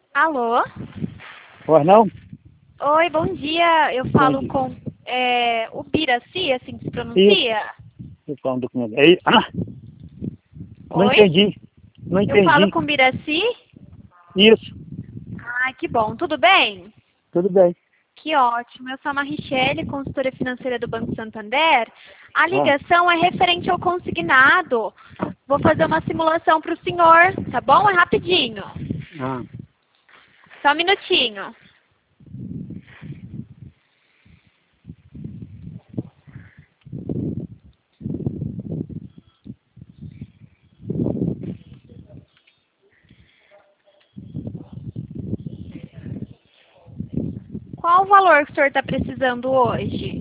Alô? Pois não? Oi, bom dia. Eu Bom falo dia. com o Biraci, assim que se Isso, pronuncia? eu falo um documento. Aí, não Oi? entendi. Não Eu falo entendi. com o Biraci? Isso, Ai, que bom. Tudo bem? tudo bem. Que ótimo. Eu sou a Marichele, consultora financeira do Banco Santander. A Ah, ligação é referente ao consignado. Vou fazer uma simulação para o senhor, tá bom? É rapidinho. ah. Só um minutinho. Qual o valor que o senhor está precisando hoje?